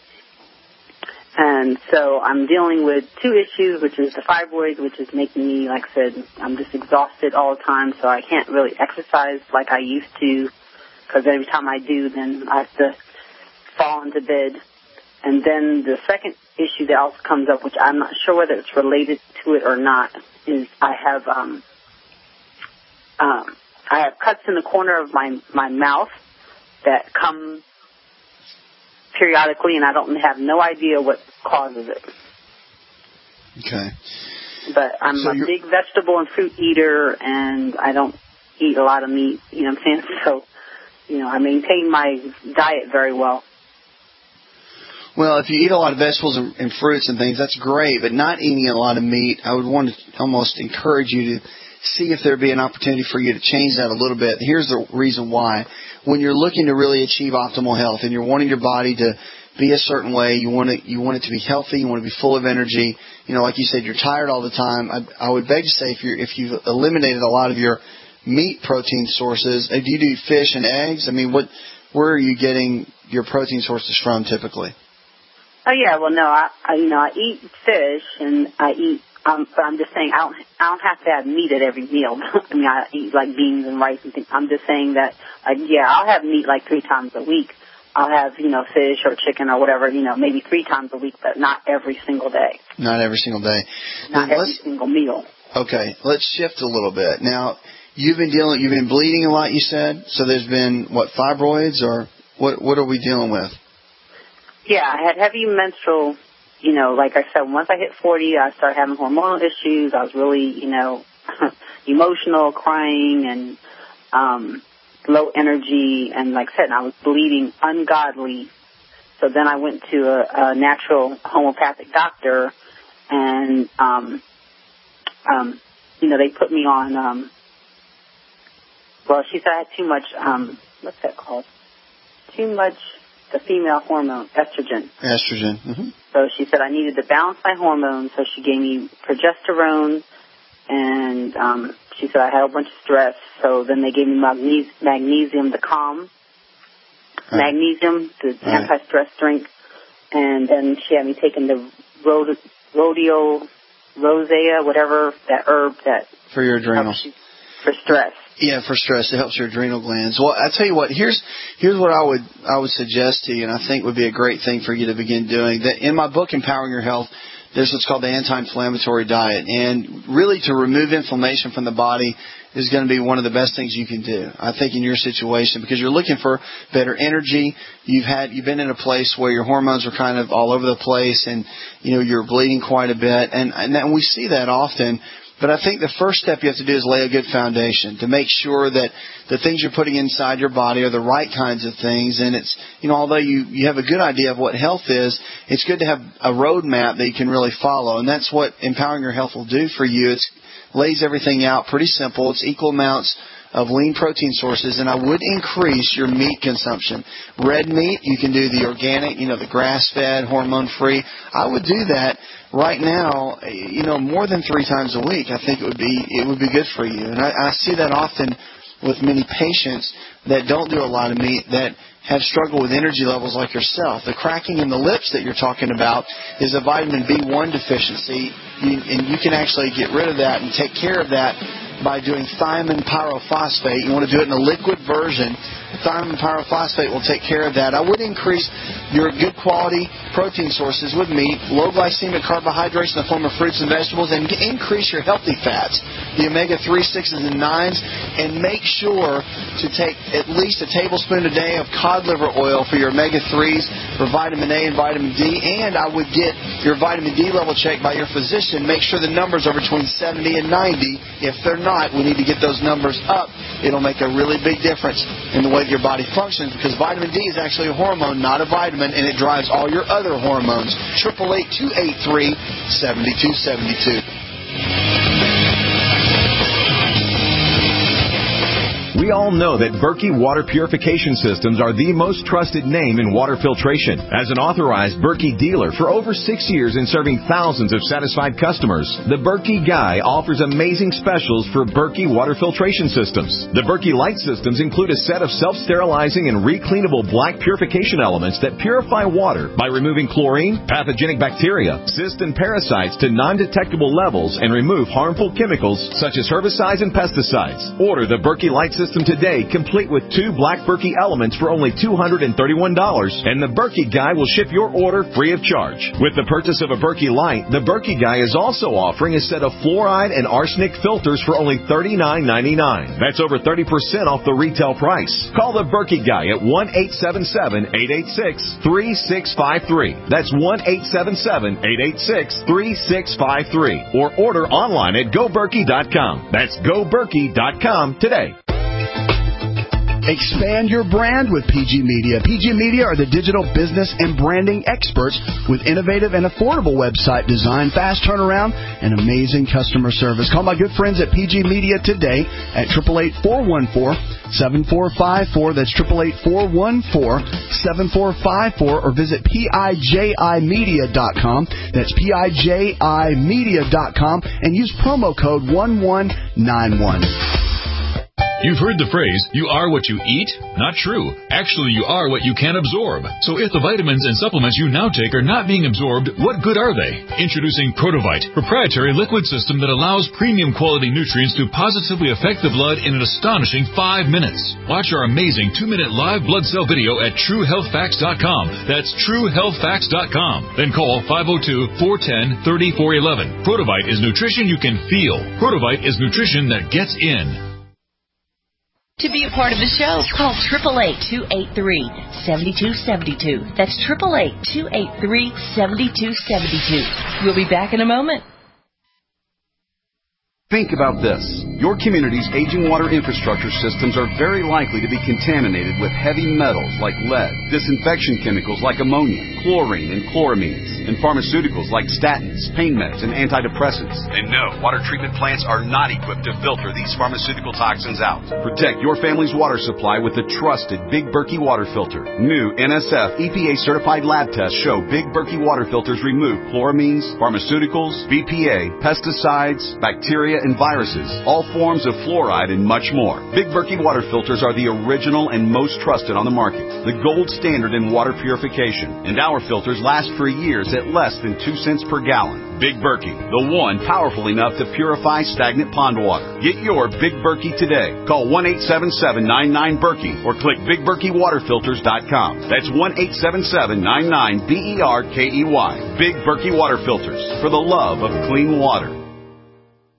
And so I'm dealing with two issues, which is the fibroids, which is making me, like I said, I'm just exhausted all the time, so I can't really exercise like I used to, because every time I do, then I have to fall into bed. And then the second issue that also comes up, which I'm not sure whether it's related to it or not, is I have cuts in the corner of my mouth that come periodically, and I don't have no idea what causes it. Okay. But I'm a big vegetable and fruit eater, and I don't eat a lot of meat, you know what I'm saying? So, I maintain my diet very well. Well, if you eat a lot of vegetables and fruits and things, that's great, but not eating a lot of meat, I would want to almost encourage you to see if there'd be an opportunity for you to change that a little bit. Here's the reason why. When you're looking to really achieve optimal health and you're wanting your body to be a certain way, you want it to be healthy, you want to be full of energy, like you said, you're tired all the time, I would beg to say if you've eliminated a lot of your meat protein sources, do you do fish and eggs? I mean, where are you getting your protein sources from typically? Oh yeah, well no, I eat fish and I eat. But I'm just saying I don't have to have meat at every meal. I mean, I eat like beans and rice and things. I'm just saying that, I'll have meat like 3 times a week. I'll have, fish or chicken or whatever, maybe 3 times a week, but not every single day. Not every single day. Not every single meal. Okay, let's shift a little bit. Now, you've been bleeding a lot, you said? So there's been, fibroids or what are we dealing with? Yeah, I had heavy menstrual. Like I said, once I hit 40, I started having hormonal issues. I was really, emotional, crying, and low energy. And like I said, I was bleeding ungodly. So then I went to a natural homeopathic doctor, and, they put me on, she said I had too much, what's that called? Too much, the female hormone, estrogen. Estrogen. Mm-hmm. So she said I needed to balance my hormones, so she gave me progesterone, and she said I had a bunch of stress, so then they gave me magnesium to calm, magnesium, the anti-stress drink, and then she had me taking the rhodiola rosea, whatever, that herb that... For your adrenals. For stress. Yeah, for stress. It helps your adrenal glands. Well, I tell you what, here's what I would suggest to you, and I think would be a great thing for you to begin doing. That in my book, Empowering Your Health, there's what's called the anti-inflammatory diet. And really to remove inflammation from the body is going to be one of the best things you can do, I think, in your situation, because you're looking for better energy. You've been in a place where your hormones are kind of all over the place, and you're bleeding quite a bit, and we see that often But I think the first step you have to do is lay a good foundation to make sure that the things you're putting inside your body are the right kinds of things. And it's, although you have a good idea of what health is, it's good to have a roadmap that you can really follow. And that's what Empowering Your Health will do for you. It lays everything out pretty simple. It's equal amounts of lean protein sources, and I would increase your meat consumption. Red meat, you can do the organic, the grass-fed, hormone-free. I would do that right now, more than 3 times a week. I think it would be good for you. And I see that often with many patients that don't do a lot of meat that have struggled with energy levels like yourself. The cracking in the lips that you're talking about is a vitamin B1 deficiency, and you can actually get rid of that and take care of that by doing thiamine pyrophosphate. You want to do it in a liquid version. Thiamine pyrophosphate will take care of that. I would increase your good quality protein sources with meat, low glycemic carbohydrates in the form of fruits and vegetables, and increase your healthy fats, the omega-3, 6s, and 9s, and make sure to take at least a tablespoon a day of cod liver oil for your omega-3s, for vitamin A and vitamin D, and I would get your vitamin D level checked by your physician. Make sure the numbers are between 70 and 90. If they're not, we need to get those numbers up. It'll make a really big difference in the way that your body functions, because vitamin D is actually a hormone, not a vitamin, and it drives all your other hormones. 888-283-7272. We all know that Berkey Water Purification Systems are the most trusted name in water filtration. As an authorized Berkey dealer for over 6 years and serving thousands of satisfied customers, the Berkey Guy offers amazing specials for Berkey Water Filtration Systems. The Berkey Light Systems include a set of self-sterilizing and recleanable black purification elements that purify water by removing chlorine, pathogenic bacteria, cysts, and parasites to non-detectable levels and remove harmful chemicals such as herbicides and pesticides. Order the Berkey Light System today, complete with 2 black Berkey elements for only $231, and the Berkey Guy will ship your order free of charge. With the purchase of a Berkey Light, the Berkey Guy is also offering a set of fluoride and arsenic filters for only $39.99. That's over 30% off the retail price. Call the Berkey Guy at 1-877-886-3653. That's 1-877-886-3653. Or order online at GoBerkey.com. That's GoBerkey.com today. Expand your brand with PG Media. PG Media are the digital business and branding experts with innovative and affordable website design, fast turnaround, and amazing customer service. Call my good friends at PG Media today at 888-414-7454. That's 888-414-7454, or visit PIJImedia.com. That's PIJImedia.com, and use promo code 1191. You've heard the phrase, you are what you eat? Not true. Actually, you are what you can absorb. So if the vitamins and supplements you now take are not being absorbed, what good are they? Introducing Protovite, proprietary liquid system that allows premium quality nutrients to positively affect the blood in an astonishing 5 minutes. Watch our amazing 2-minute live blood cell video at TrueHealthFacts.com. That's TrueHealthFacts.com. Then call 502-410-3411. Protovite is nutrition you can feel. Protovite is nutrition that gets in. To be a part of the show, call 888-283-7272. That's 888-283-7272. We'll be back in a moment. Think about this. Your community's aging water infrastructure systems are very likely to be contaminated with heavy metals like lead, disinfection chemicals like ammonia, chlorine and chloramines, and pharmaceuticals like statins, pain meds, and antidepressants. And no, water treatment plants are not equipped to filter these pharmaceutical toxins out. Protect your family's water supply with the trusted Big Berkey water filter. New NSF EPA-certified lab tests show Big Berkey water filters remove chloramines, pharmaceuticals, BPA, pesticides, bacteria, and viruses, all forms of fluoride, and much more. Big Berkey water filters are the original and most trusted on the market, the gold standard in water purification, and our filters last for years at less than 2 cents per gallon. Big Berkey, the one powerful enough to purify stagnant pond water. Get your Big Berkey today. Call 1-877-99-BERKEY or click BigBerkeyWaterFilters.com. That's 1-877-99-BERKEY. Big Berkey Water Filters, for the love of clean water.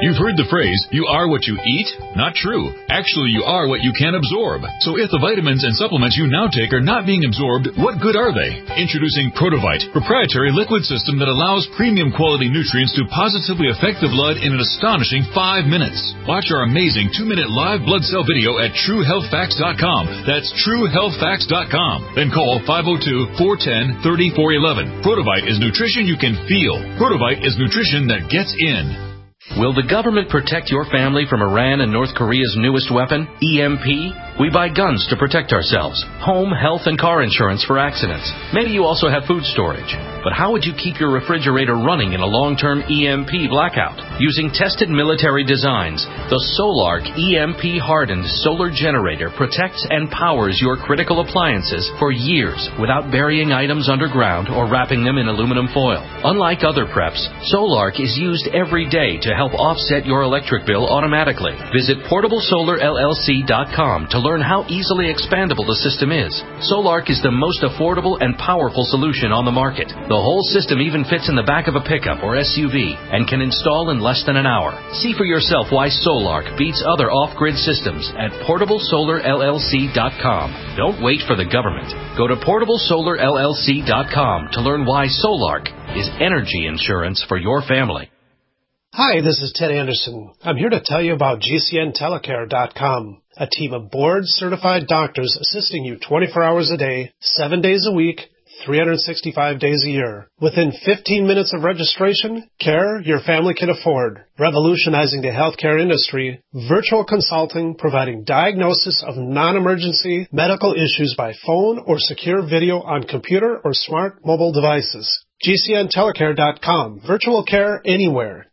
You've heard the phrase, you are what you eat? Not true. Actually, you are what you can absorb. So if the vitamins and supplements you now take are not being absorbed, what good are they? Introducing Protovite, proprietary liquid system that allows premium quality nutrients to positively affect the blood in an astonishing 5 minutes. Watch our amazing 2-minute live blood cell video at TrueHealthFacts.com. That's TrueHealthFacts.com. Then call 502-410-3411. Protovite is nutrition you can feel. Protovite is nutrition that gets in. Will the government protect your family from Iran and North Korea's newest weapon, EMP? We buy guns to protect ourselves, home, health, and car insurance for accidents. Maybe you also have food storage. But how would you keep your refrigerator running in a long-term EMP blackout? Using tested military designs, the Solark EMP-hardened solar generator protects and powers your critical appliances for years without burying items underground or wrapping them in aluminum foil. Unlike other preps, Solark is used every day to help offset your electric bill automatically. Visit PortableSolarLLC.com to learn how easily expandable the system is. Solark is the most affordable and powerful solution on the market. The whole system even fits in the back of a pickup or SUV and can install in less than an hour. See for yourself why Solark beats other off-grid systems at PortableSolarLLC.com. Don't wait for the government. Go to PortableSolarLLC.com to learn why Solark is energy insurance for your family. Hi, this is Ted Anderson. I'm here to tell you about GCNTelecare.com, a team of board-certified doctors assisting you 24 hours a day, 7 days a week, 365 days a year. Within 15 minutes of registration, care your family can afford. Revolutionizing the healthcare industry, virtual consulting providing diagnosis of non-emergency medical issues by phone or secure video on computer or smart mobile devices. GCNTelecare.com. Virtual care anywhere.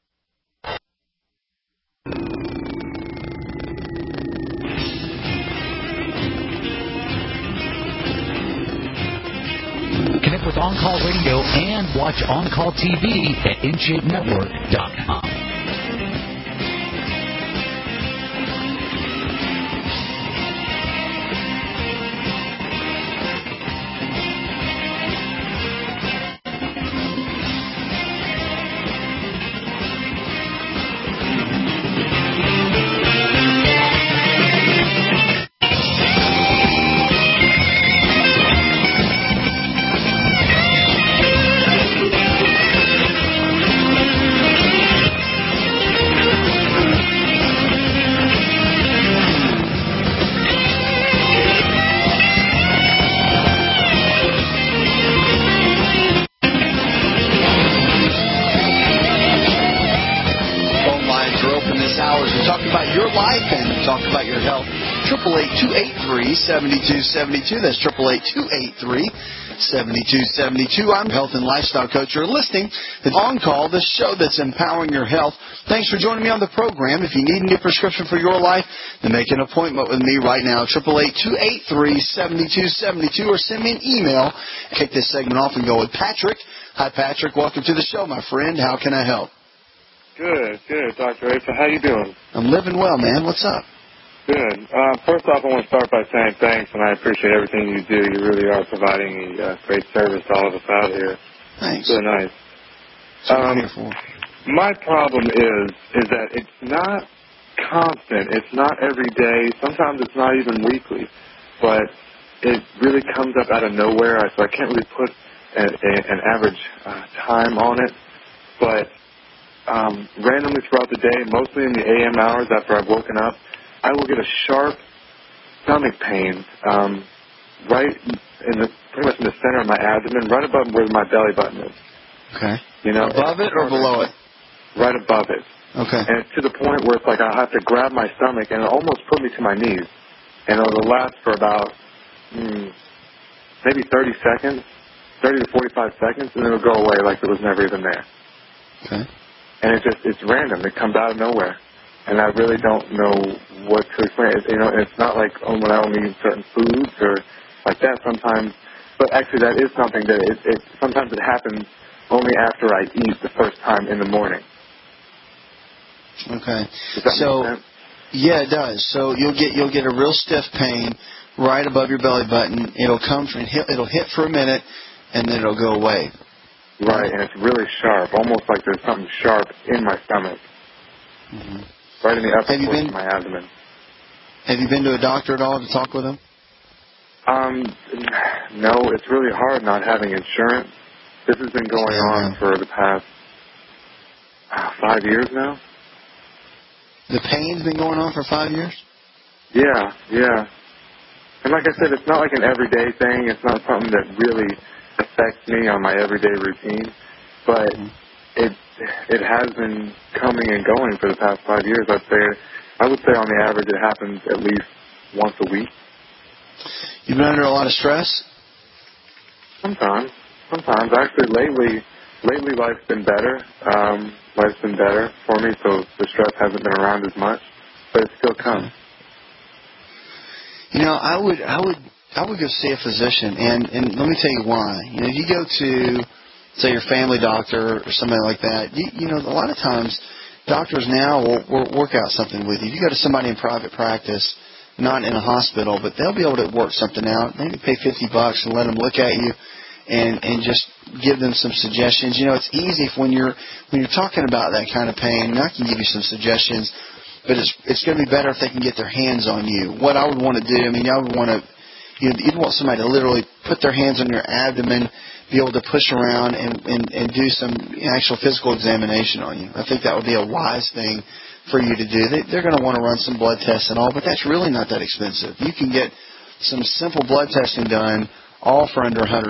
Connect with On Call Radio and watch On Call TV at InShapeNetwork.com. Talk about your health. 888-283-7272. That's 888-283-7272. I'm health and lifestyle coach. You're listening to On Call, the show that's empowering your health. Thanks for joining me on the program. If you need a new prescription for your life, then make an appointment with me right now. 888-283-7272, or send me an email. Kick this segment off and go with Patrick. Hi, Patrick. Welcome to the show, my friend. How can I help? Good, Dr. Asa. How you doing? I'm living well, man. What's up? Good. First off, I want to start by saying thanks, and I appreciate everything you do. You really are providing a great service to all of us out here. Thanks. Really nice. My problem is that it's not constant. It's not every day. Sometimes it's not even weekly. But it really comes up out of nowhere, so I can't really put an average time on it. But randomly throughout the day, mostly in the AM hours after I've woken up, I will get a sharp stomach pain right in pretty much in the center of my abdomen, right above where my belly button is. Okay. You know, above it or below it? Right above it. Okay. And it's to the point where it's like I'll have to grab my stomach and it'll almost put me to my knees. And it'll last for about maybe 30 seconds, 30 to 45 seconds, and then it'll go away like it was never even there. Okay. And it's random. It comes out of nowhere. And I really don't know what to explain. It's not like when I only eat certain foods or like that sometimes. But actually, that is something that sometimes it happens only after I eat the first time in the morning. Okay. Does that make sense? Yeah, it does. So you'll get a real stiff pain right above your belly button. It'll hit for a minute, and then it'll go away. Right, and it's really sharp, almost like there's something sharp in my stomach. right in the upper portion of my abdomen. Have you been to a doctor at all to talk with him? No, it's really hard not having insurance. This has been going on for the past 5 years now. The pain's been going on for 5 years? Yeah. And like I said, it's not like an everyday thing. It's not something that really affects me on my everyday routine. But it has been coming and going for the past 5 years. I would say on the average it happens at least once a week. You've been under a lot of stress? Sometimes. Actually, lately life's been better. Life's been better for me, so the stress hasn't been around as much, but it still comes. You know, I would go see a physician, and let me tell you why. You know, if you go to, say, your family doctor or somebody like that, you know, a lot of times doctors now will work out something with you. If you go to somebody in private practice, not in a hospital, but they'll be able to work something out. Maybe pay $50 and let them look at you and just give them some suggestions. You know, it's easy when you're talking about that kind of pain, and I can give you some suggestions, but it's going to be better if they can get their hands on you. What I would want to do, I mean, I would want to, you'd want somebody to literally put their hands on your abdomen, be able to push around and do some actual physical examination on you. I think that would be a wise thing for you to do. They're going to want to run some blood tests and all, but that's really not that expensive. You can get some simple blood testing done all for under $100.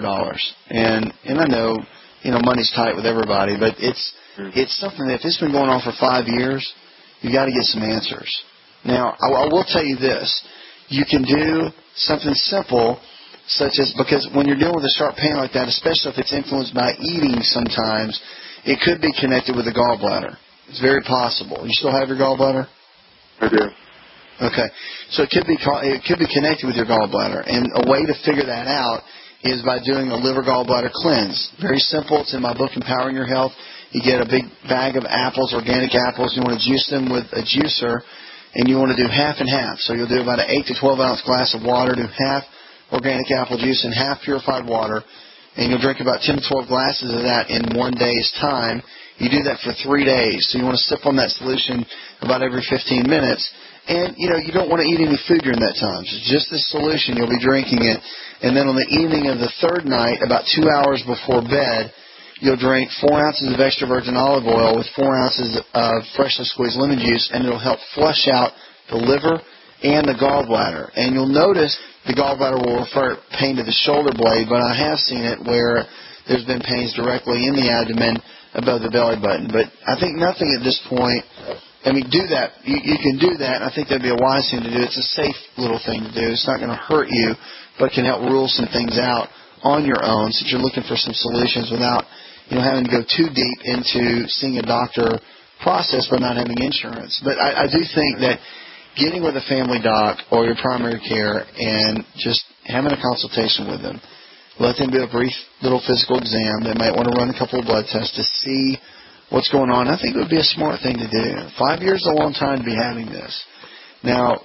And I know, you know, money's tight with everybody, but it's something that if it's been going on for 5 years, you got to get some answers. Now, I will tell you this. You can do something simple, such as, because when you're dealing with a sharp pain like that, especially if it's influenced by eating sometimes, it could be connected with the gallbladder. It's very possible. You still have your gallbladder? I do. Okay. So it could be connected with your gallbladder. And a way to figure that out is by doing a liver gallbladder cleanse. Very simple. It's in my book, Empowering Your Health. You get a big bag of apples, organic apples. You want to juice them with a juicer, and you want to do half and half. So you'll do about an 8 to 12 ounce glass of water, do half organic apple juice and half purified water, and you'll drink about 10 to 12 glasses of that in 1 day's time. You do that for 3 days. So you want to sip on that solution about every 15 minutes. And, you know, you don't want to eat any food during that time. So just this solution, you'll be drinking it. And then on the evening of the third night, about 2 hours before bed, you'll drink 4 ounces of extra virgin olive oil with 4 ounces of freshly squeezed lemon juice, and it'll help flush out the liver and the gallbladder. And you'll notice the gallbladder will refer pain to the shoulder blade, but I have seen it where there's been pains directly in the abdomen above the belly button. But I think nothing at this point, I mean, do that. You can do that, and I think that would be a wise thing to do. It's a safe little thing to do. It's not going to hurt you, but can help rule some things out on your own since you're looking for some solutions without, you know, having to go too deep into seeing a doctor process but not having insurance. But I do think that getting with a family doc or your primary care and just having a consultation with them, let them do a brief little physical exam. They might want to run a couple of blood tests to see what's going on. I think it would be a smart thing to do. 5 years is a long time to be having this. Now,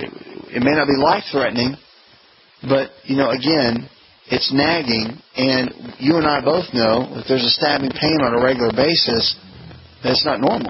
it may not be life-threatening, but, you know, again, it's nagging, and you and I both know if there's a stabbing pain on a regular basis, that's not normal.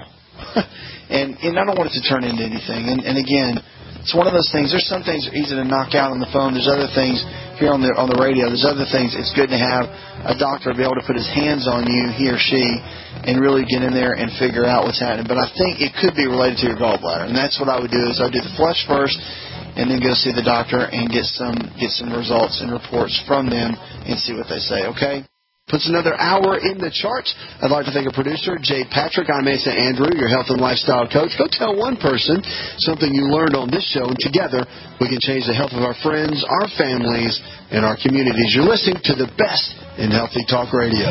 and I don't want it to turn into anything. And again, it's one of those things. There's some things that are easy to knock out on the phone. There's other things here on the radio. There's other things it's good to have a doctor be able to put his hands on you, he or she, and really get in there and figure out what's happening. But I think it could be related to your gallbladder, and that's what I would do. Is I'd do the flush first, and then go see the doctor and get some results and reports from them and see what they say. Okay. Puts another hour in the charts. I'd like to thank our producer, Jay Patrick. I'm Asa Andrew, your health and lifestyle coach. Go tell one person something you learned on this show, and together we can change the health of our friends, our families, and our communities. You're listening to the best in healthy talk radio.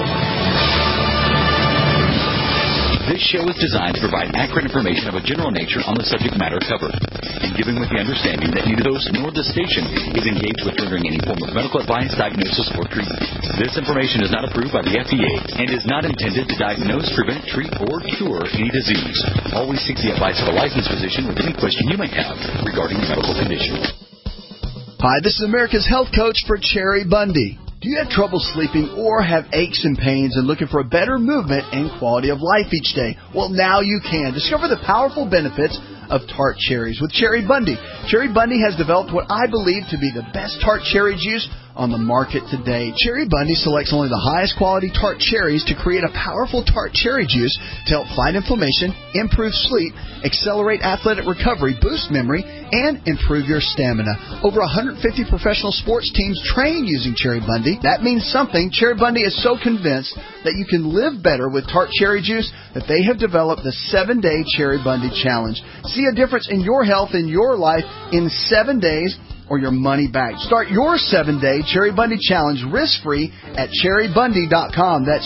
This show is designed to provide accurate information of a general nature on the subject matter covered, and given with the understanding that neither host nor the station is engaged with rendering any form of medical advice, diagnosis, or treatment. This information is not approved by the FDA and is not intended to diagnose, prevent, treat, or cure any disease. Always seek the advice of a licensed physician with any question you may have regarding your medical condition. Hi, this is America's health coach for Cherry Bundy. Do you have trouble sleeping or have aches and pains and looking for a better movement and quality of life each day? Well, now you can. Discover the powerful benefits of tart cherries with Cherry Bundy. Cherry Bundy has developed what I believe to be the best tart cherry juice on the market today. Cherry Bundy selects only the highest quality tart cherries to create a powerful tart cherry juice to help fight inflammation, improve sleep, accelerate athletic recovery, boost memory, and improve your stamina. Over 150 professional sports teams train using Cherry Bundy. That means something. Cherry Bundy is so convinced that you can live better with tart cherry juice that they have developed the 7-Day Cherry Bundy Challenge. See a difference in your health and your life in 7 days or your money back. Start your 7-Day Cherry Bundy Challenge risk-free at cherrybundy.com. That's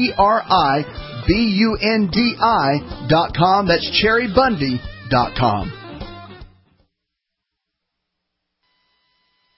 CherryBundi.com. That's cherrybundy.com.